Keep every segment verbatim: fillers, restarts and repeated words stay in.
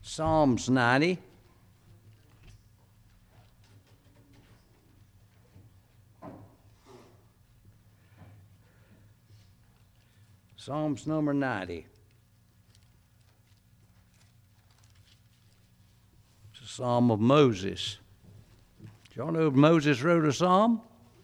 Psalms ninety. Psalms number ninety. It's a psalm of Moses. Did y'all know Moses wrote a psalm?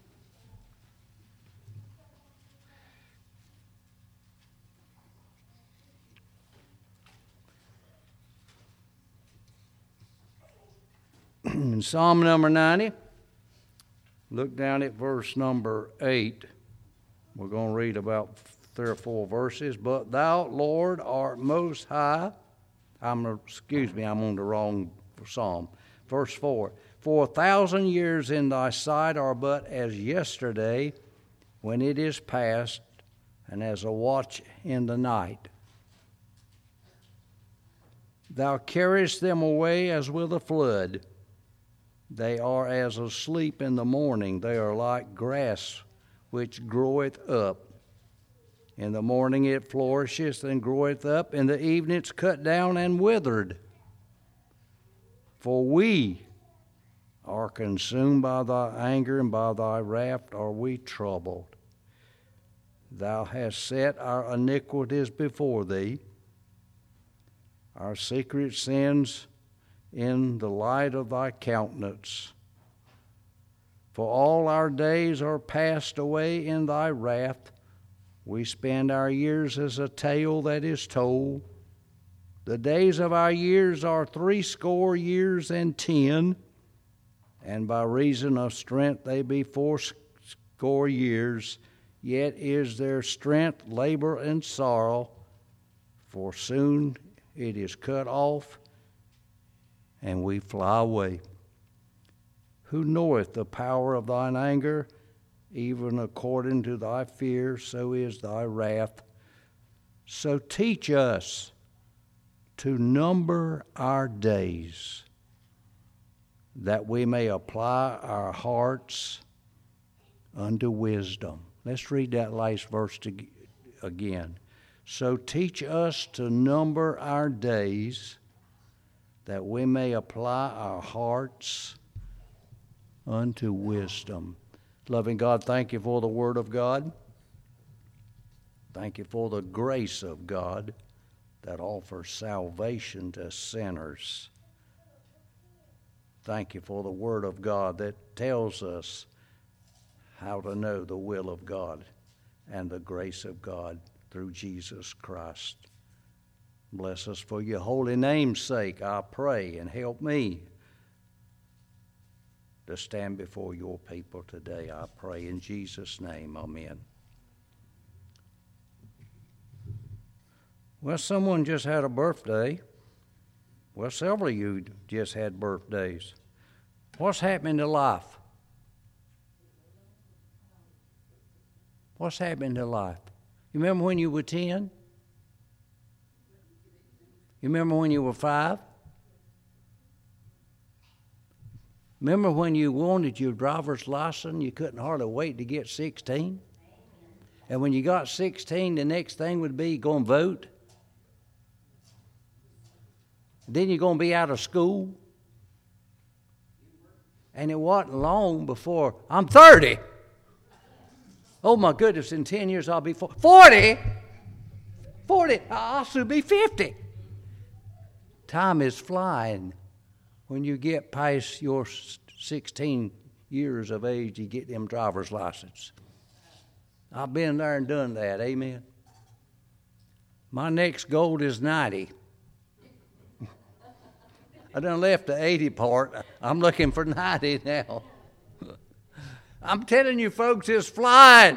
In Psalm number ninety, look down at verse number eight. We're going to read about three or four verses. But thou, Lord, art most high. I'm, excuse me, I'm on the wrong psalm. Verse four. For a thousand years in thy sight are but as yesterday, when it is past, and as a watch in the night. Thou carriest them away as with a flood. They are as asleep in the morning. They are like grass which groweth up. In the morning it flourisheth and groweth up. In the evening it's cut down and withered. For we are consumed by thy anger, and by thy wrath are we troubled. Thou hast set our iniquities before thee, our secret sins in the light of thy countenance. For all our days are passed away in thy wrath. We spend our years as a tale that is told. The days of our years are threescore years and ten, and by reason of strength they be fourscore years. Yet is their strength labor and sorrow, for soon it is cut off, and we fly away. Who knoweth the power of thine anger? Even according to thy fear, so is thy wrath. So teach us to number our days, that we may apply our hearts unto wisdom. Let's read that last verse to, again. So teach us to number our days, that we may apply our hearts unto wisdom. Loving God, thank you for the Word of God. Thank you for the grace of God that offers salvation to sinners. Thank you for the Word of God that tells us how to know the will of God and the grace of God through Jesus Christ. Bless us for your holy name's sake, I pray, and help me to stand before your people today, I pray in Jesus' name, amen. Well, someone just had a birthday. Well, several of you just had birthdays. What's happening to life? What's happening to life? You remember when you were ten? You remember when you were five? Remember when you wanted your driver's license, you couldn't hardly wait to get sixteen? And when you got sixteen, the next thing would be go and vote. Then you're going to be out of school. And it wasn't long before, I'm thirty. Oh my goodness, in ten years I'll be forty. forty, I'll soon be fifty. Time is flying. When you get past your sixteen years of age, you get them driver's license. I've been there and done that, amen. My next goal is ninety. I done left the eighty part. I'm looking for ninety now. I'm telling you folks, it's flying.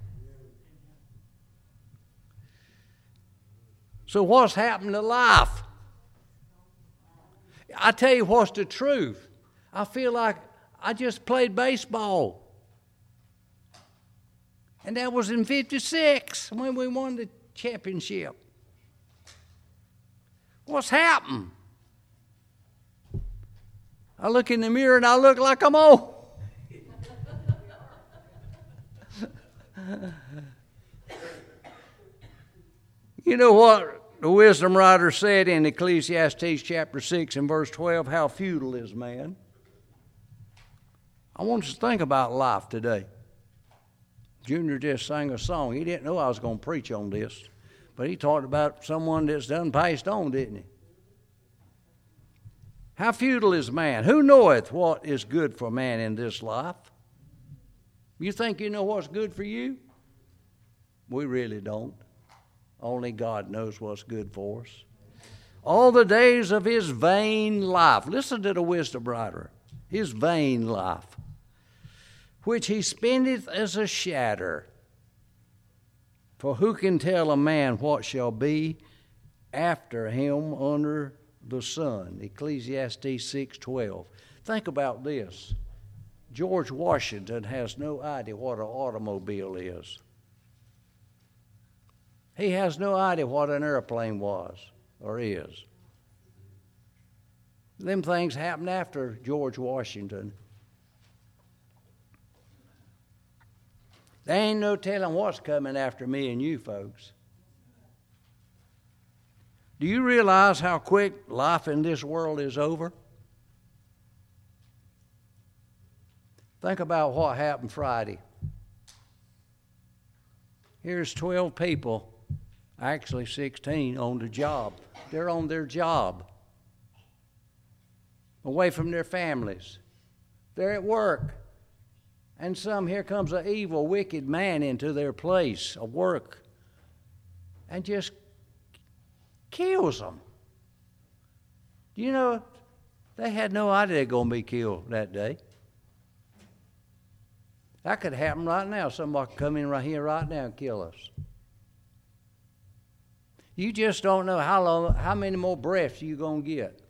So what's happened to life? I tell you what's the truth. I feel like I just played baseball. And that was in fifty-six when we won the championship. What's happened? I look in the mirror and I look like I'm old. You know what The wisdom writer said in Ecclesiastes chapter six and verse twelve, how futile is man. I want us to think about life today. Junior just sang a song. He didn't know I was going to preach on this, but he talked about someone that's done passed on, didn't he? How futile is man? Who knoweth what is good for man in this life? You think you know what's good for you? We really don't. Only God knows what's good for us. All the days of his vain life. Listen to the wisdom writer. His vain life, which he spendeth as a shadow. For who can tell a man what shall be after him under the sun? Ecclesiastes six twelve. Think about this. George Washington has no idea what an automobile is. He has no idea what an airplane was or is. Them things happened after George Washington. There ain't no telling what's coming after me and you folks. Do you realize how quick life in this world is over? Think about what happened Friday. Here's twelve people, actually sixteen, on the job. They're on their job, away from their families. They're at work. And some, here comes an evil, wicked man into their place of work and just kills them. Do you know, they had no idea they were going to be killed that day. That could happen right now. Somebody could come in right here right now and kill us. You just don't know how long, how many more breaths you're going to get.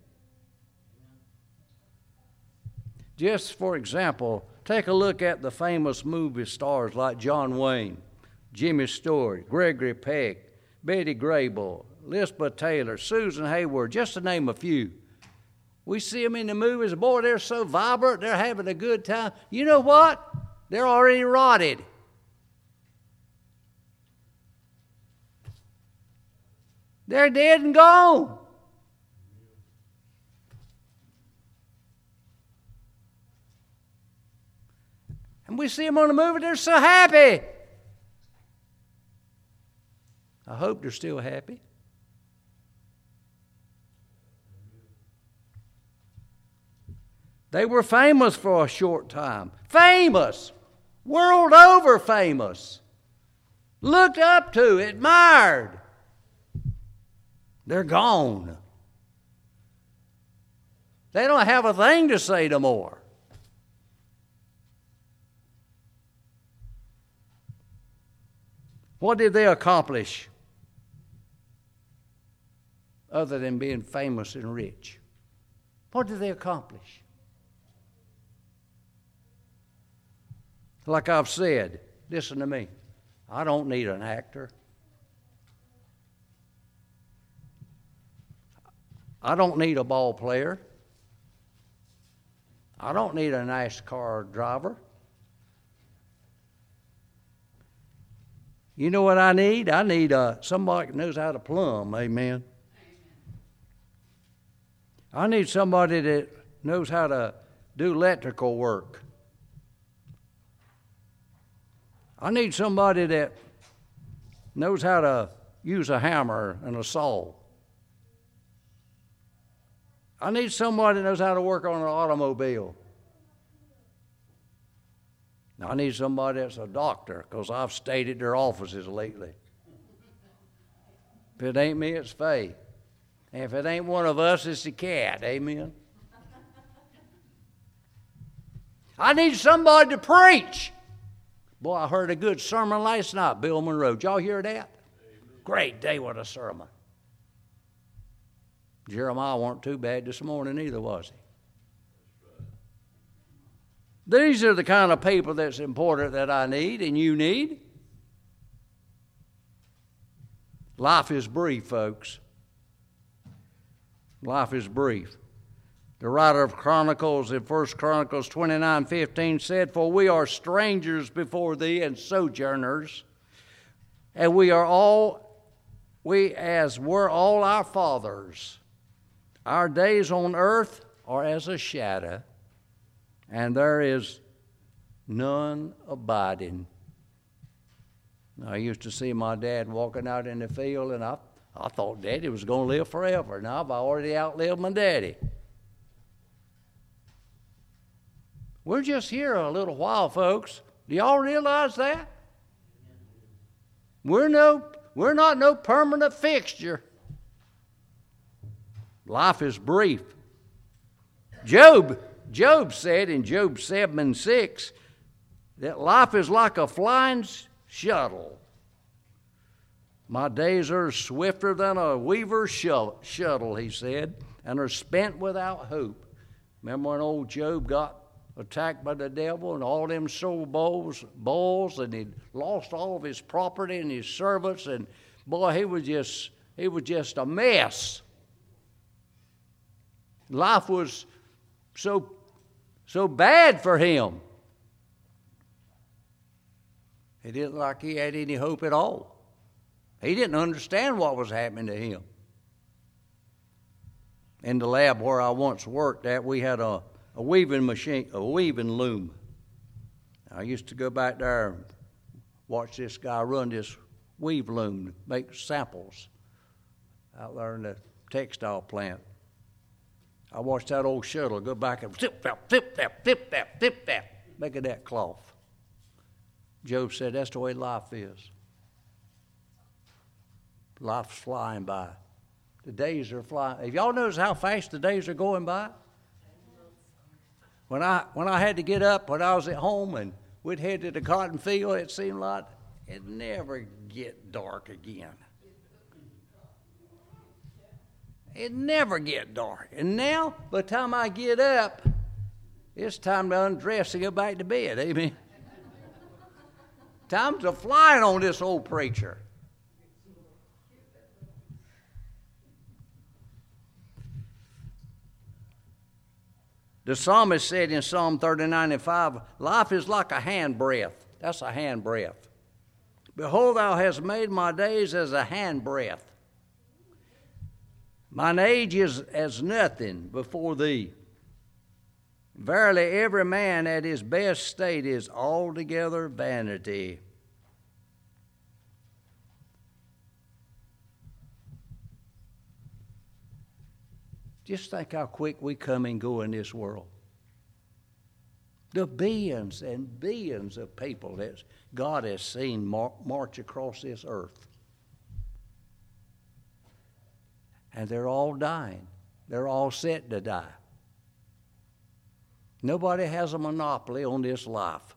Just for example, take a look at the famous movie stars like John Wayne, Jimmy Stewart, Gregory Peck, Betty Grable, Elizabeth Taylor, Susan Hayward, just to name a few. We see them in the movies. Boy, they're so vibrant. They're having a good time. You know what? They're already rotted. They're dead and gone. And we see them on the movie, they're so happy. I hope they're still happy. They were famous for a short time. Famous. World over famous. Looked up to, admired. They're gone. They don't have a thing to say no more. What did they accomplish other than being famous and rich? What did they accomplish? Like I've said, listen to me. I don't need an actor. I don't need a ball player. I don't need a NASCAR driver. You know what I need? I need uh, somebody that knows how to plumb, amen. I need somebody that knows how to do electrical work. I need somebody that knows how to use a hammer and a saw. I need somebody that knows how to work on an automobile. I need somebody that's a doctor, because I've stayed at their offices lately. If it ain't me, it's Faye. And if it ain't one of us, it's the cat. Amen? I need somebody to preach. Boy, I heard a good sermon last night, Bill Monroe. Did y'all hear that? Amen. Great day, what a sermon. Jeremiah weren't too bad this morning either, was he? These are the kind of people that's important that I need and you need. Life is brief, folks. Life is brief. The writer of Chronicles in First Chronicles twenty-nine fifteen said, "For we are strangers before thee and sojourners, and we are all we as were all our fathers. Our days on earth are as a shadow, and there is none abiding. I used to see my dad walking out in the field, and I, I thought Daddy was going to live forever. Now I've already outlived my daddy. We're just here a little while, folks. Do y'all realize that? We're no, we're not no permanent fixture. Life is brief. Job, Job said in Job seven and six that life is like a flying shuttle. My days are swifter than a weaver's shuttle, he said, and are spent without hope. Remember when old Job got attacked by the devil and all them soul bulls, bulls, and he'd lost all of his property and his servants, and boy, he was just he was just a mess. Life was so so bad for him. He didn't look like he had any hope at all. He didn't understand what was happening to him. In the lab where I once worked at, we had a A weaving machine, a weaving loom. I used to go back there and watch this guy run this weave loom, make samples out there in the textile plant. I watched that old shuttle go back and zip that, zip that, zip that, zip that, making that cloth. Job said that's the way life is. Life's flying by. The days are flying. Have y'all noticed how fast the days are going by? When I when I had to get up when I was at home and we'd head to the cotton field, it seemed like it'd never get dark again. It'd never get dark. And now, by the time I get up, it's time to undress and go back to bed. Amen. Time's a flying on this old preacher. The psalmist said in Psalm thirty-nine and five, life is like a handbreadth. That's a handbreadth. Behold, thou hast made my days as a handbreadth. Mine age is as nothing before thee. Verily, every man at his best state is altogether vanity. Just think how quick we come and go in this world. The billions and billions of people that God has seen mar- march across this earth. And they're all dying. They're all set to die. Nobody has a monopoly on this life.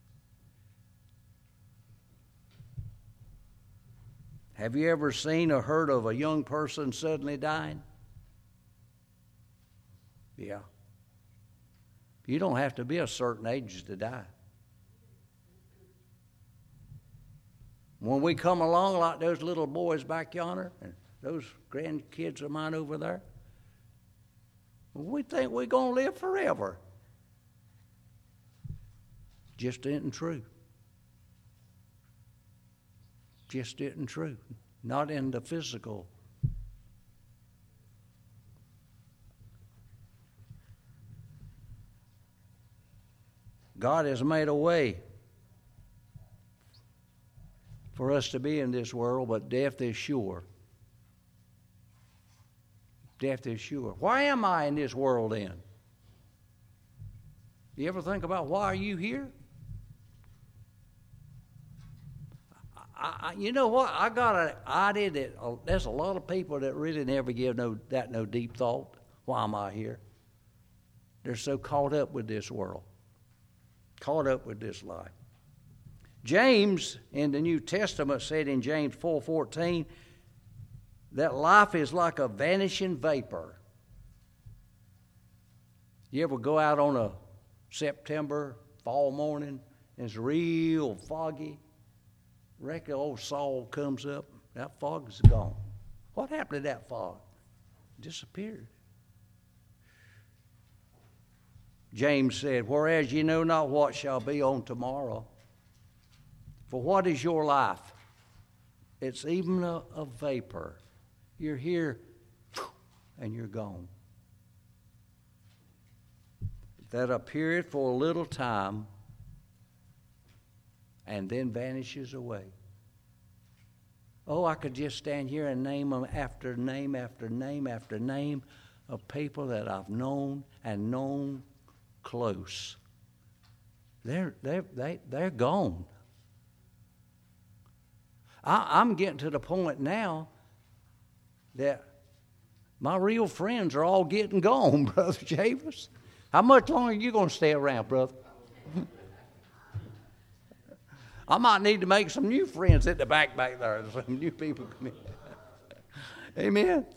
Have you ever seen or heard of a young person suddenly dying? Yeah. You don't have to be a certain age to die. When we come along like those little boys back yonder and those grandkids of mine over there, we think we're going to live forever. Just isn't true. Just isn't true. Not in the physical. God has made a way for us to be in this world, but death is sure. Death is sure. Why am I in this world then? You ever think about why are you here? I, I, you know what? I got an idea that uh, there's a lot of people that really never give no that no deep thought. Why am I here? They're so caught up with this world. Caught up with this life. James in the New Testament said in James four fourteen that life is like a vanishing vapor. You ever go out on a September fall morning and it's real foggy? Reckon old Saul comes up, that fog is gone. What happened to that fog? It disappeared. James said, whereas ye know not what shall be on tomorrow. For what is your life? It's even a, a vapor. You're here and you're gone. That appeareth for a little time and then vanishes away. Oh, I could just stand here and name them after name after name after name of people that I've known and known close. They're, they're, they, they're gone. I, I'm getting to the point now that my real friends are all getting gone, Brother Chavis. How much longer are you going to stay around, brother? I might need to make some new friends at the back back there. Some new people come in. Amen.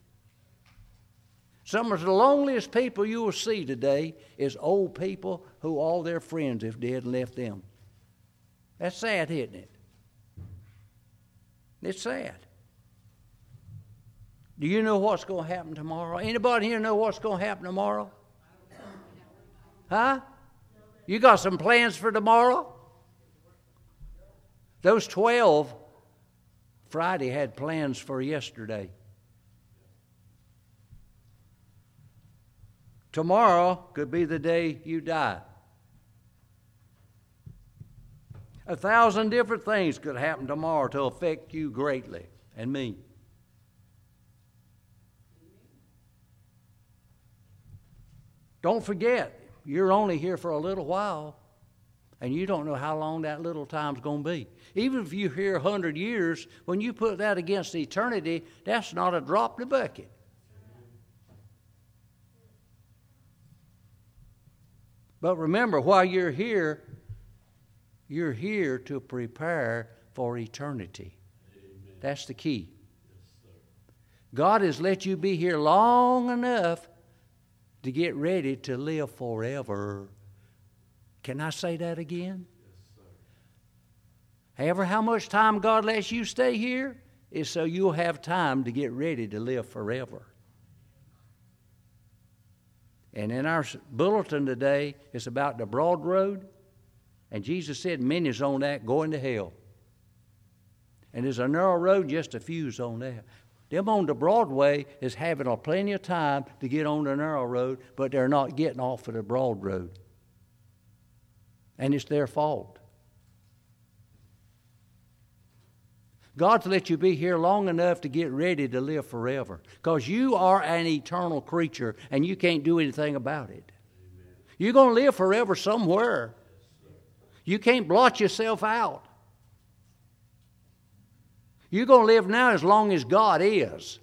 Some of the loneliest people you will see today is old people who all their friends have dead and left them. That's sad, isn't it? It's sad. Do you know what's going to happen tomorrow? Anybody here know what's going to happen tomorrow? Huh? You got some plans for tomorrow? Those twelve Friday had plans for yesterday. Tomorrow could be the day you die. A thousand different things could happen tomorrow to affect you greatly and me. Don't forget, you're only here for a little while, and you don't know how long that little time's going to be. Even if you're here a hundred years, when you put that against eternity, that's not a drop in the bucket. But remember, while you're here, you're here to prepare for eternity. Amen. That's the key. Yes, God has let you be here long enough to get ready to live forever. Can I say that again? Yes, sir. However, how much time God lets you stay here is so you'll have time to get ready to live forever. And in our bulletin today, it's about the broad road. And Jesus said, many's on that going to hell. And there's a narrow road, just a few's on that. Them on the broad way is having a plenty of time to get on the narrow road, but they're not getting off of the broad road. And it's their fault. God's let you be here long enough to get ready to live forever. Because you are an eternal creature and you can't do anything about it. Amen. You're going to live forever somewhere. Yes, you can't blot yourself out. You're going to live now as long as God is.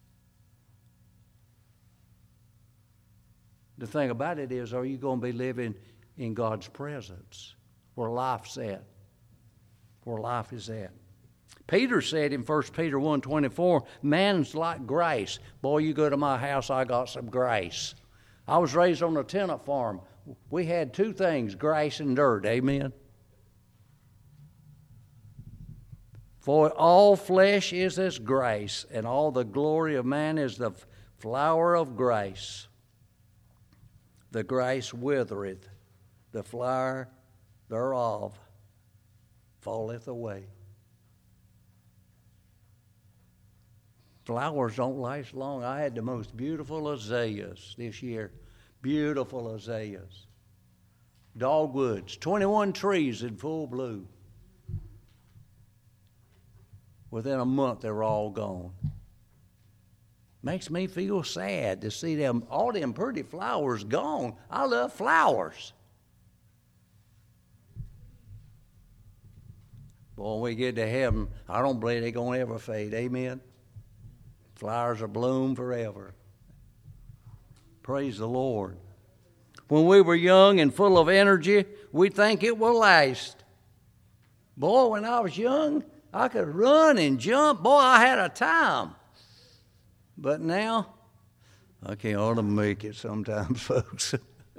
The thing about it is, are you going to be living in God's presence, where life's at, where life is at? Peter said in First Peter one twenty-four, man's like grace. Boy, you go to my house, I got some grace. I was raised on a tenant farm. We had two things, grace and dirt. Amen. For all flesh is as grace, and all the glory of man is the flower of grace. The grace withereth, the flower thereof falleth away. Flowers don't last long. I had the most beautiful azaleas this year. Beautiful azaleas. Dogwoods, twenty-one trees in full bloom. Within a month, they were all gone. Makes me feel sad to see them, all them pretty flowers gone. I love flowers. Boy, when we get to heaven, I don't believe they're going to ever fade. Amen? Flowers will bloom forever. Praise the Lord. When we were young and full of energy, we think it will last. Boy, when I was young, I could run and jump. Boy, I had a time. But now, I can't hardly make it sometimes, folks.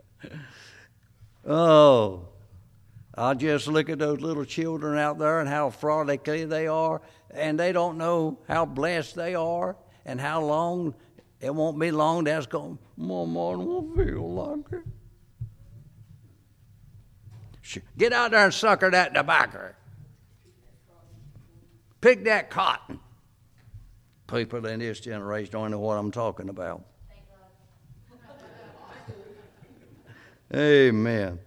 Oh, I just look at those little children out there and how frolic they are, and they don't know how blessed they are and how long, it won't be long, that's going, Mama, I don't feel like it. Get out there and sucker that tobacco. Pick that cotton. People in this generation don't know what I'm talking about. Amen.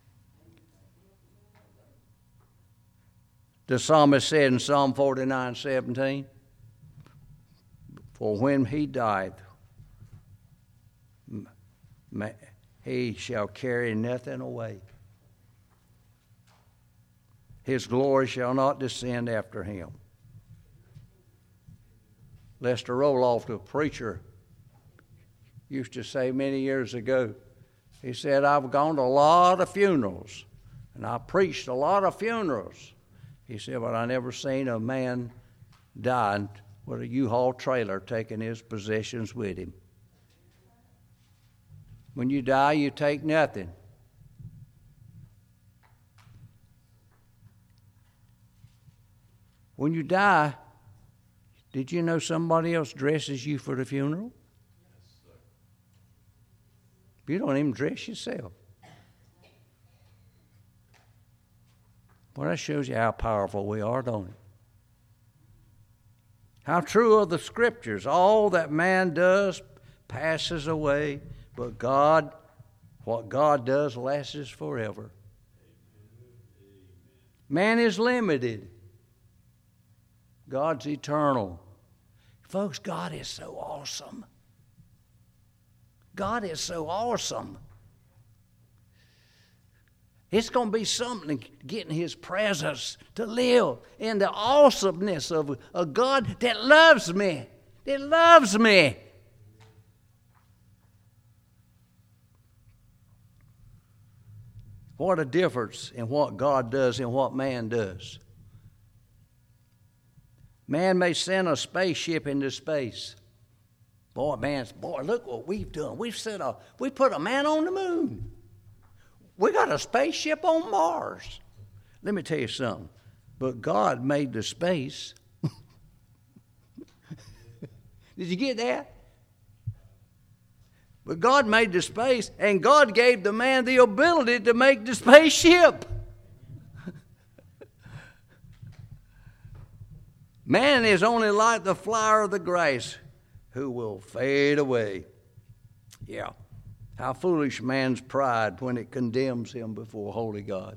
The psalmist said in Psalm forty-nine seventeen, for when he died, he shall carry nothing away. His glory shall not descend after him. Lester Roloff, the preacher, used to say many years ago, he said, I've gone to a lot of funerals, and I preached a lot of funerals. He said, but I never seen a man die with a U-Haul trailer taking his possessions with him. When you die, you take nothing. When you die, did you know somebody else dresses you for the funeral? Yes, sir. You don't even dress yourself. Well, that shows you how powerful we are, don't it? How true are the scriptures. All that man does passes away, but God, what God does lasts forever. Man is limited. God's eternal. Folks, God is so awesome. God is so awesome. It's going to be something to get in His presence, to live in the awesomeness of a God that loves me, that loves me. What a difference in what God does and what man does. Man may send a spaceship into space. Boy, man, boy, look what we've done. We've sent a, we put a man on the moon. We got a spaceship on Mars. Let me tell you something. But God made the space. Did you get that? But God made the space, and God gave the man the ability to make the spaceship. Man is only like the flower of the grass who will fade away. Yeah. How foolish man's pride when it condemns him before holy God.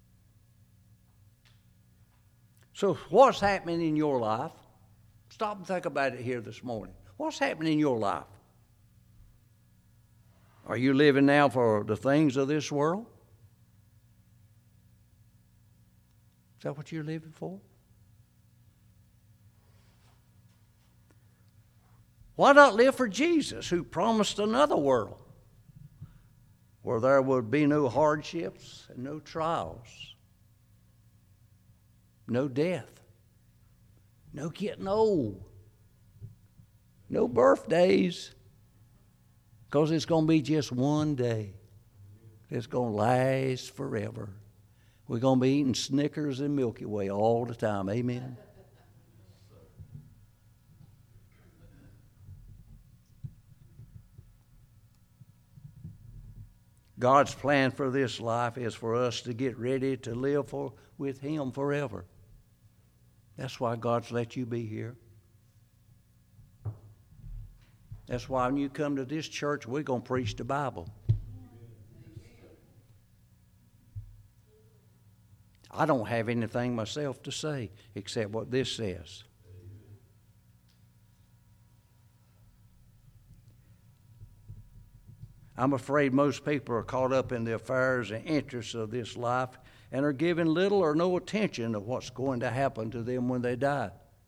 So what's happening in your life? Stop and think about it here this morning. What's happening in your life? Are you living now for the things of this world? Is that what you're living for? Why not live for Jesus, who promised another world where there would be no hardships and no trials, no death, no getting old, no birthdays, because it's going to be just one day. It's going to last forever. We're going to be eating Snickers and Milky Way all the time. Amen? God's plan for this life is for us to get ready to live for, with Him forever. That's why God's let you be here. That's why when you come to this church, we're going to preach the Bible. I don't have anything myself to say except what this says. I'm afraid most people are caught up in the affairs and interests of this life and are giving little or no attention to what's going to happen to them when they die.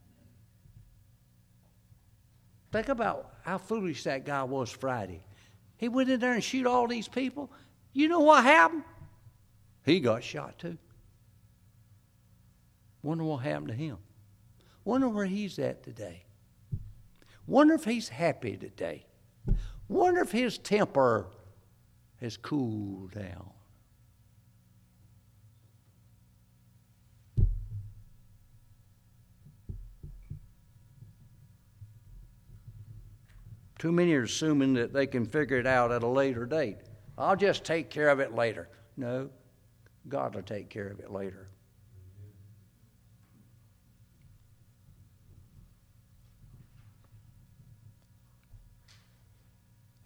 Think about how foolish that guy was Friday. He went in there and shoot all these people. You know what happened? He got shot too. Wonder what happened to him. Wonder where he's at today. Wonder if he's happy today. Wonder if his temper has cooled down. Too many are assuming that they can figure it out at a later date. I'll just take care of it later. No, God will take care of it later.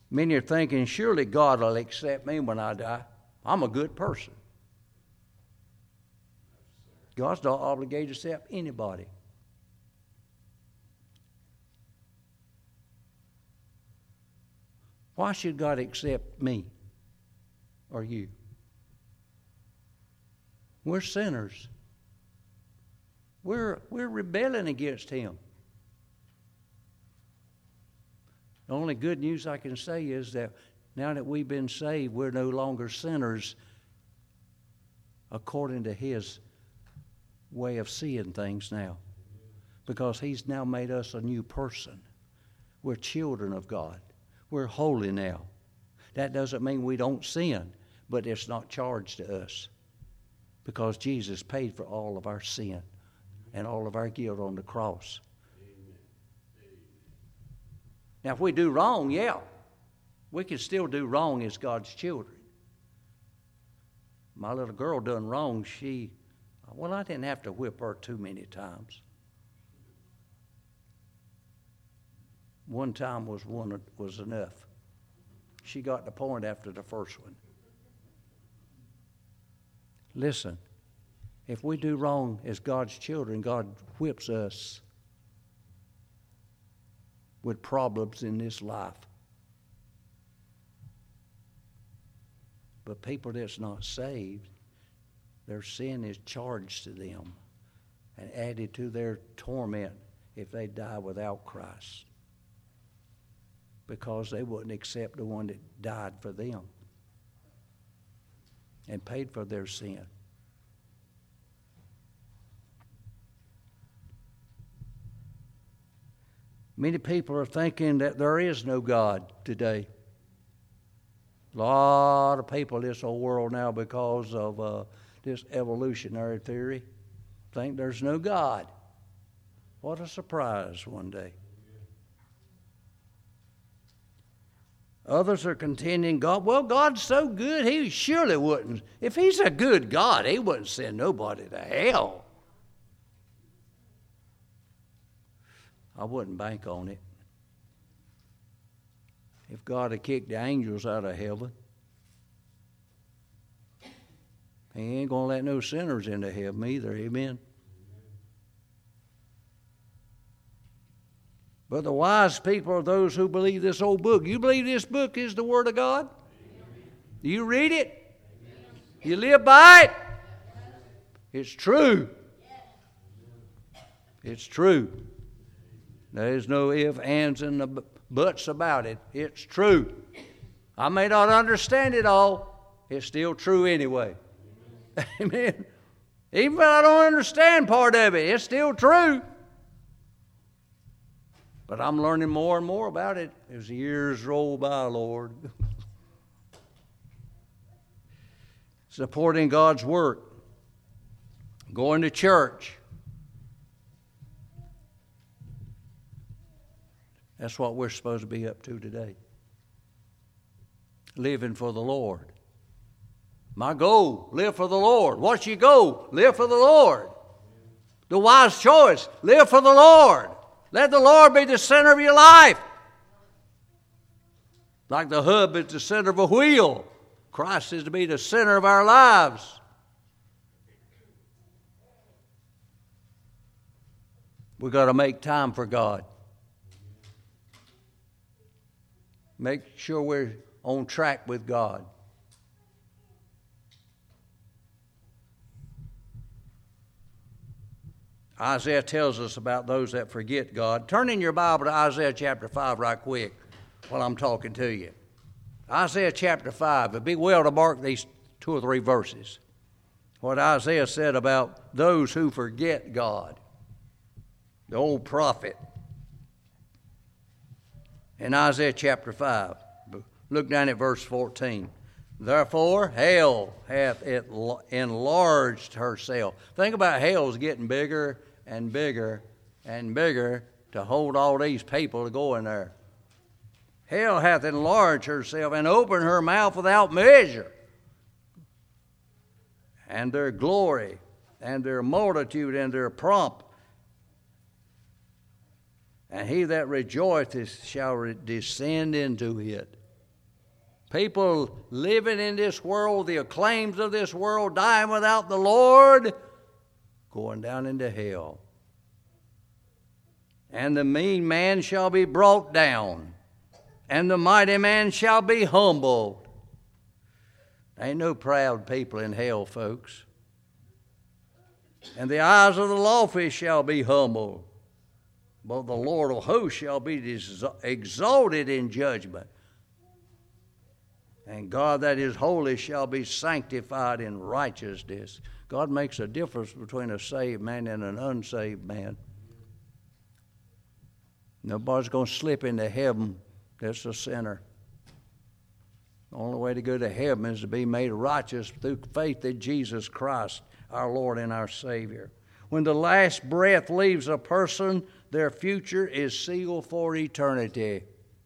Many are thinking, surely God will accept me when I die. I'm a good person. God's not obligated to accept anybody. Why should God accept me or you? We're sinners. We're, we're rebelling against Him. The only good news I can say is that now that we've been saved, we're no longer sinners according to His way of seeing things now. Because He's now made us a new person. We're children of God. We're holy now. That doesn't mean we don't sin, but it's not charged to us. Because Jesus paid for all of our sin and all of our guilt on the cross. Now, if we do wrong, yeah, we can still do wrong as God's children. My little girl done wrong. She, well, I didn't have to whip her too many times. One time was one was enough. She got the point after the first one. Listen, if we do wrong as God's children, God whips us with problems in this life. But people that's not saved, their sin is charged to them and added to their torment if they die without Christ. Because they wouldn't accept the one that died for them and paid for their sin. Many people are thinking that there is no God today. A lot of people in this whole world now, because of uh, this evolutionary theory, think there's no God. What a surprise one day. Others are contending, God, well, God's so good, He surely wouldn't. If He's a good God, He wouldn't send nobody to hell. I wouldn't bank on it. If God had kicked the angels out of heaven, He ain't going to let no sinners into heaven either. Amen. But the wise people are those who believe this old book. You believe this book is the Word of God? Do you read it? You live by it? It's true. It's true. There's no ifs, ands, and buts about it. It's true. I may not understand it all. It's still true anyway. Amen. Even if I don't understand part of it, it's still true. But I'm learning more and more about it as the years roll by, Lord. Supporting God's work. Going to church. That's what we're supposed to be up to today. Living for the Lord. My goal, live for the Lord. What's your goal? Live for the Lord. The wise choice, live for the Lord. Let the Lord be the center of your life. Like the hub is the center of a wheel. Christ is to be the center of our lives. We've got to make time for God. Make sure we're on track with God. Isaiah tells us about those that forget God. Turn in your Bible to Isaiah chapter five right quick while I'm talking to you. Isaiah chapter five. It'd be well to mark these two or three verses. What Isaiah said about those who forget God. The old prophet. In Isaiah chapter five, look down at verse fourteen. Therefore, hell hath enlarged herself. Think about hell's getting bigger and bigger and bigger to hold all these people to go in there. Hell hath enlarged herself and opened her mouth without measure. And their glory and their multitude and their pomp. And he that rejoiceth shall re- descend into it. People living in this world, the acclaims of this world, dying without the Lord, going down into hell. And the mean man shall be brought down, and the mighty man shall be humbled. Ain't no proud people in hell, folks. And the eyes of the lawful shall be humbled, but the Lord of hosts shall be exalted in judgment. And God that is holy shall be sanctified in righteousness. God makes a difference between a saved man and an unsaved man. Nobody's going to slip into heaven that's a sinner. The only way to go to heaven is to be made righteous through faith in Jesus Christ, our Lord and our Savior. When the last breath leaves a person, their future is sealed for eternity.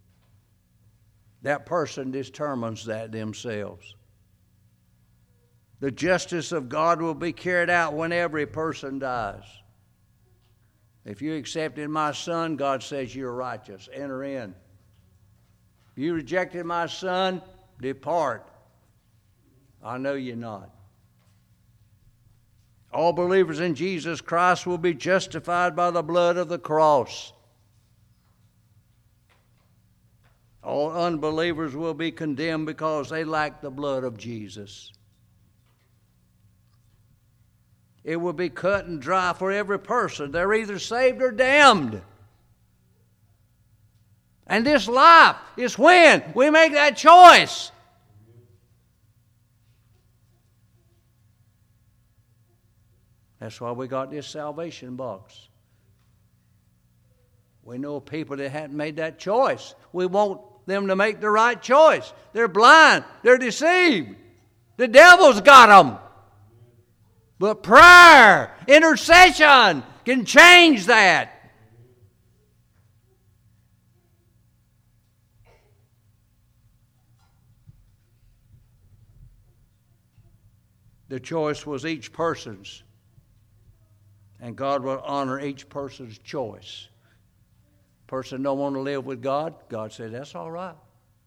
That person determines that themselves. The justice of God will be carried out when every person dies. If you accepted my Son, God says you're righteous. Enter in. You rejected my Son, depart. I know you're not. All believers in Jesus Christ will be justified by the blood of the cross. All unbelievers will be condemned because they lack the blood of Jesus. It will be cut and dry for every person. They're either saved or damned. And this life is when we make that choice. That's why we got this salvation box. We know people that haven't made that choice. We want them to make the right choice. They're blind. They're deceived. The devil's got them. But prayer, intercession can change that. The choice was each person's. And God will honor each person's choice. Person don't want to live with God, God said, that's all right.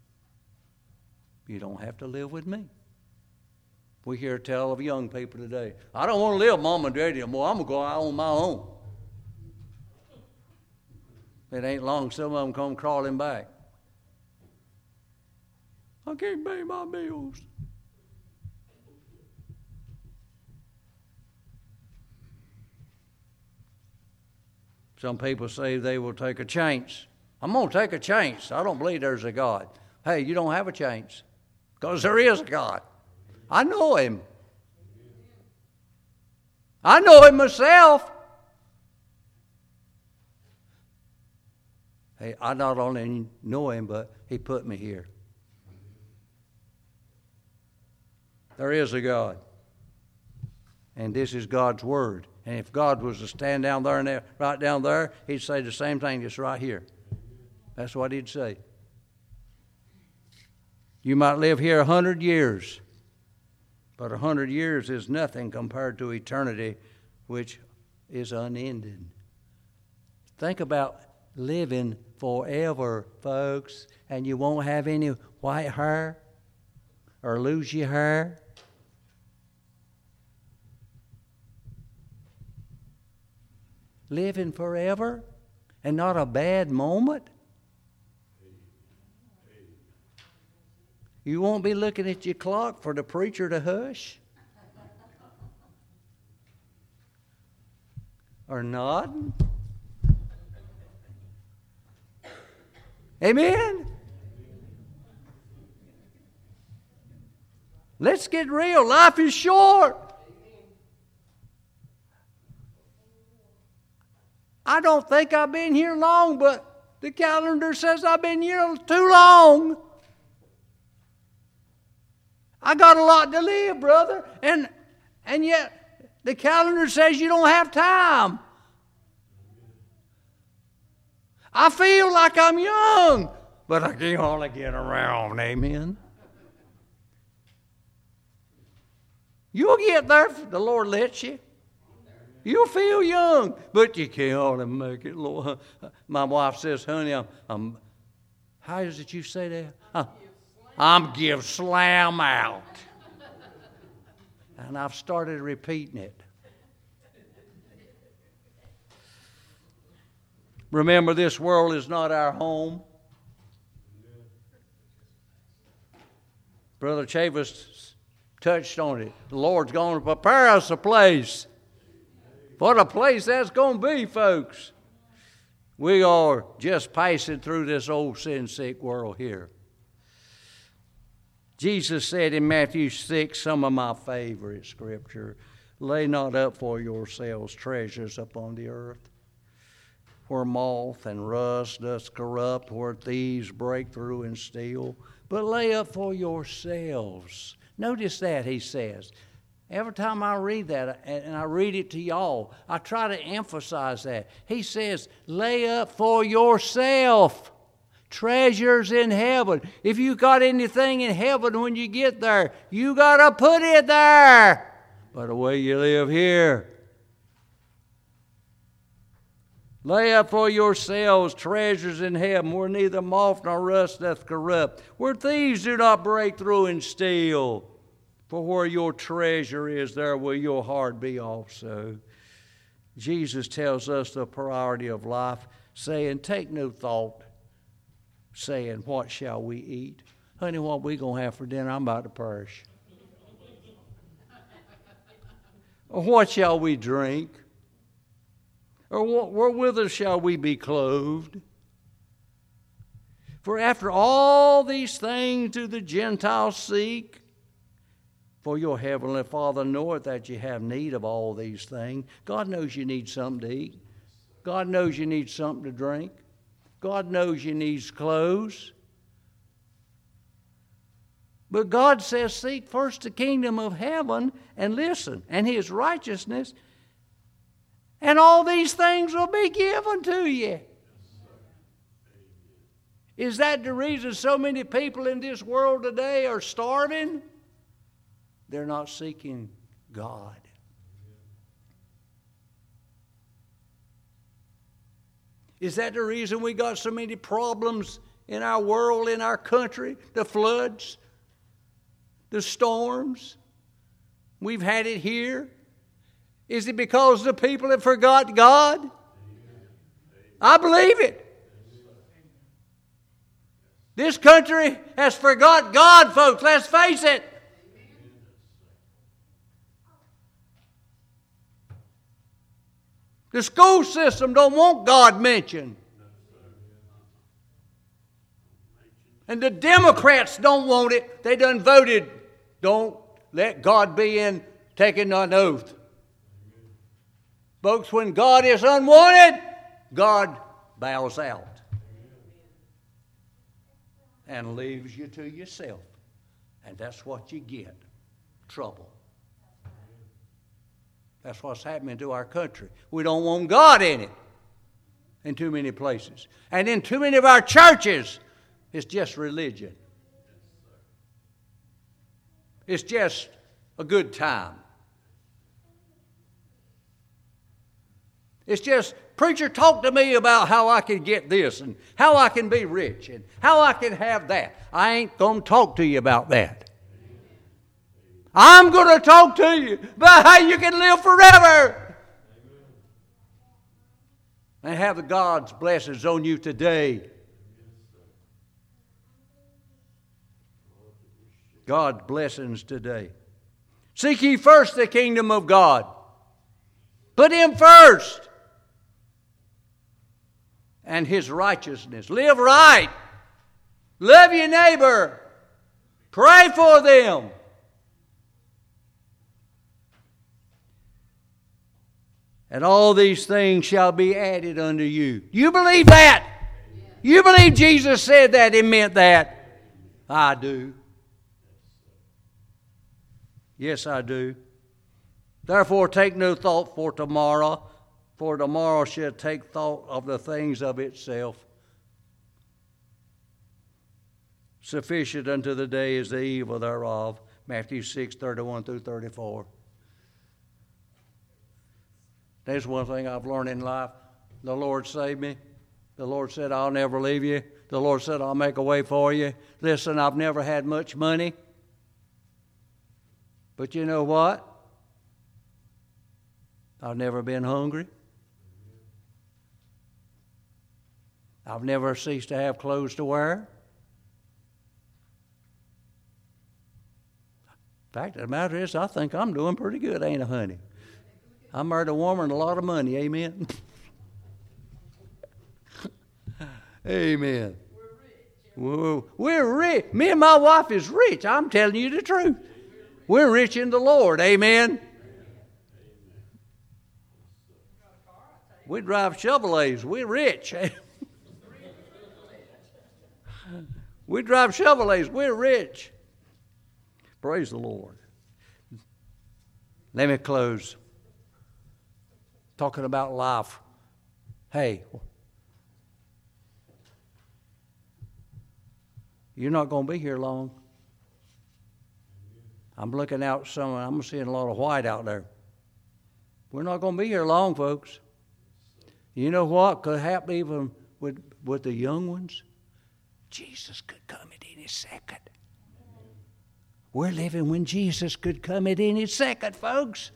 You don't have to live with me. We hear tell of young people today, I don't want to live with mom and daddy anymore. I'm going to go out on my own. It ain't long, some of them come crawling back. I can't pay my bills. Some people say they will take a chance. I'm going to take a chance. I don't believe there's a God. Hey, you don't have a chance because there is a God. I know him. I know him myself. Hey, I not only know him, but he put me here. There is a God. And this is God's word. And if God was to stand down there and there, right down there, he'd say the same thing just right here. That's what he'd say. You might live here a hundred years, but a hundred years is nothing compared to eternity, which is unending. Think about living forever, folks, and you won't have any white hair or lose your hair. Living forever and not a bad moment. You won't be looking at your clock for the preacher to hush. Or nodding. Amen? Let's get real. Life is short. I don't think I've been here long, but the calendar says I've been here too long. I got a lot to live, brother. And, and yet the calendar says you don't have time. I feel like I'm young, but I can hardly get around. Amen. You'll get there if the Lord lets you. You'll feel young, but you can't hardly make it, Lord. My wife says, honey, I'm, I'm how is it you say that? Uh, I'm give slam out. And I've started repeating it. Remember, this world is not our home. Brother Chavis touched on it. The Lord's going to prepare us a place. What a place that's going to be, folks. We are just passing through this old sin-sick world here. Jesus said in Matthew six, some of my favorite scripture, lay not up for yourselves treasures upon the earth, where moth and rust doth corrupt, where thieves break through and steal, but lay up for yourselves. Notice that, he says. Every time I read that, and I read it to y'all, I try to emphasize that. He says, lay up for yourself treasures in heaven. If you got anything in heaven when you get there, you got to put it there. But the way you live here, lay up for yourselves treasures in heaven, where neither moth nor rust doth corrupt, where thieves do not break through and steal. For where your treasure is, there will your heart be also. Jesus tells us the priority of life, saying, take no thought, saying, what shall we eat? Honey, what we going to have for dinner? I'm about to perish. Or what shall we drink? Or what, wherewith shall we be clothed? For after all these things do the Gentiles seek, for your heavenly Father knoweth that you have need of all these things. God knows you need something to eat. God knows you need something to drink. God knows you need clothes. But God says, seek first the kingdom of heaven, and listen, and his righteousness, and all these things will be given to you. Is that the reason so many people in this world today are starving? They're not seeking God. Is that the reason we got so many problems in our world, in our country? The floods, the storms. We've had it here. Is it because the people have forgot God? I believe it. This country has forgot God, folks. Let's face it. The school system don't want God mentioned. And the Democrats don't want it. They done voted, don't let God be in taking an oath. Folks, when God is unwanted, God bows out and leaves you to yourself. And that's what you get, trouble. That's what's happening to our country. We don't want God in it in too many places. And in too many of our churches, it's just religion. It's just a good time. It's just, preacher, talk to me about how I can get this and how I can be rich and how I can have that. I ain't going to talk to you about that. I'm going to talk to you about how you can live forever and have the God's blessings on you today. God's blessings today. Seek ye first the kingdom of God. Put him first. And his righteousness. Live right. Love your neighbor. Pray for them. And all these things shall be added unto you. You believe that? You believe Jesus said that and meant that? I do. Yes, I do. Therefore, take no thought for tomorrow, for tomorrow shall take thought of the things of itself. Sufficient unto the day is the evil thereof. Matthew six, thirty-one through thirty-four. There's one thing I've learned in life. The Lord saved me. The Lord said, I'll never leave you The Lord said, I'll make a way for you. Listen, I've never had much money. But you know what? I've never been hungry. I've never ceased to have clothes to wear. In fact, the matter is, I think I'm doing pretty good, ain't I, honey? I married a woman a lot of money, amen? Amen. We're rich. We're rich. Me and my wife is rich. I'm telling you the truth. We're rich in the Lord, amen? We drive Chevrolets. We're rich. We drive Chevrolets. We're rich. Praise the Lord. Let me close talking about life. Hey, you're not going to be here long. I'm looking out some, I'm seeing a lot of white out there. We're not going to be here long, folks. You know what could happen even with, with the young ones? Jesus could come at any second. We're living when Jesus could come at any second, folks.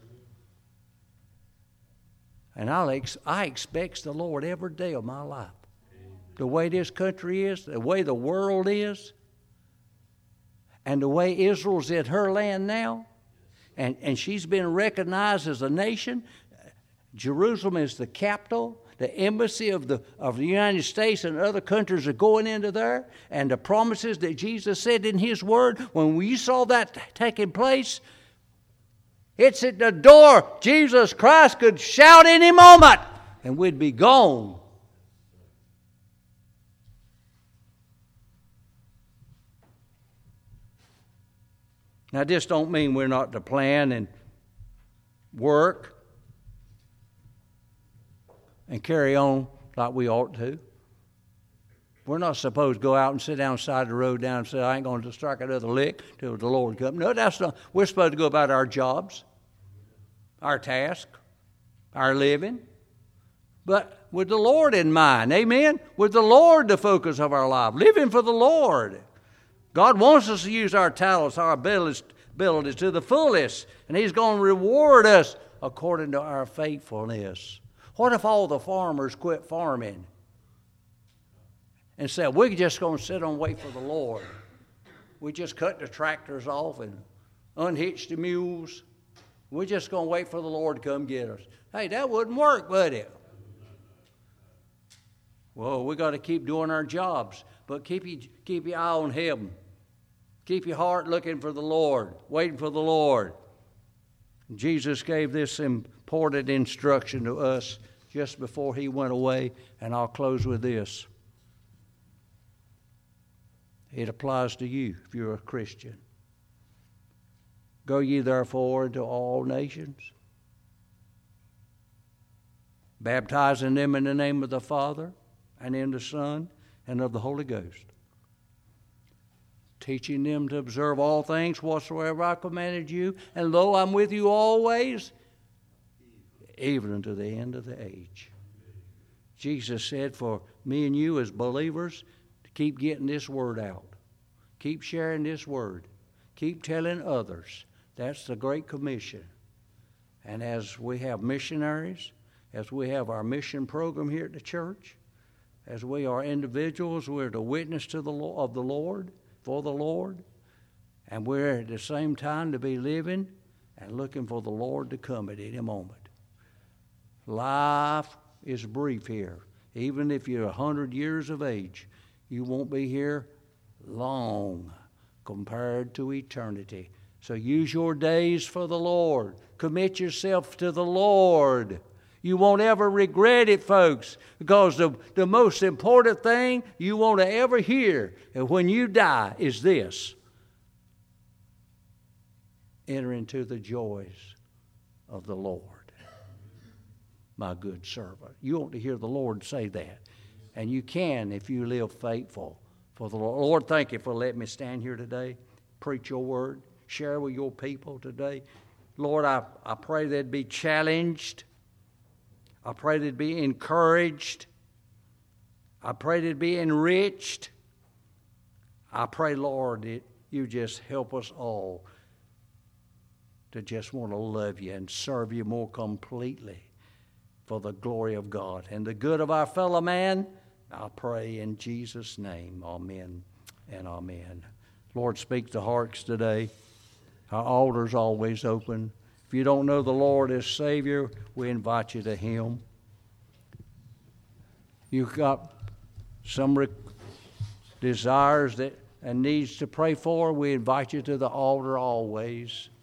And I'll ex- I expect the Lord every day of my life. The way this country is, the way the world is, and the way Israel's in her land now, and, and she's been recognized as a nation. Jerusalem is the capital. The embassy of the of the United States and other countries are going into there. And the promises that Jesus said in His Word, when we saw that taking place, it's at the door. Jesus Christ could shout any moment, and we'd be gone. Now, this don't mean we're not to plan and work and carry on like we ought to. We're not supposed to go out and sit down side of the road down and say, I ain't going to strike another lick till the Lord comes. No, that's not. We're supposed to go about our jobs, our task, our living, but with the Lord in mind. Amen? With the Lord the focus of our life. Living for the Lord. God wants us to use our talents, our abilities, abilities to the fullest, and He's going to reward us according to our faithfulness. What if all the farmers quit farming and said, we're just going to sit and wait for the Lord? We just cut the tractors off and unhitch the mules. We're just going to wait for the Lord to come get us. Hey, that wouldn't work, would it? Well, we got to keep doing our jobs, but keep your, keep your eye on Him. Keep your heart looking for the Lord, waiting for the Lord. Jesus gave this important instruction to us just before He went away, and I'll close with this. It applies to you if you're a Christian. Go ye therefore into all nations, baptizing them in the name of the Father and in the Son and of the Holy Ghost, teaching them to observe all things whatsoever I commanded you, and lo, I'm with you always, even unto the end of the age. Jesus said for me and you as believers to keep getting this word out. Keep sharing this word. Keep telling others. That's the Great Commission. And as we have missionaries, as we have our mission program here at the church, as we are individuals, we're to witness to the of the Lord, for the Lord, and we're at the same time to be living and looking for the Lord to come at any moment. Life is brief here. Even if you're a hundred years of age, you won't be here long compared to eternity. So use your days for the Lord. Commit yourself to the Lord. You won't ever regret it, folks, because the, the most important thing you want to ever hear when you die is this: enter into the joys of the Lord, my good servant. You want to hear the Lord say that, and you can if you live faithful for the Lord. Lord, thank you for letting me stand here today, preach your word, share with your people today. Lord, I, I pray they'd be challenged. I pray they'd be encouraged. I pray to be enriched. I pray, Lord, that you just help us all to just want to love you and serve you more completely for the glory of God and the good of our fellow man. I pray in Jesus' name. Amen and amen. Lord, speak to hearts today. Our altar's always open. If you don't know the Lord as Savior, we invite you to Him. You've got some re- desires that and needs to pray for, we invite you to the altar always.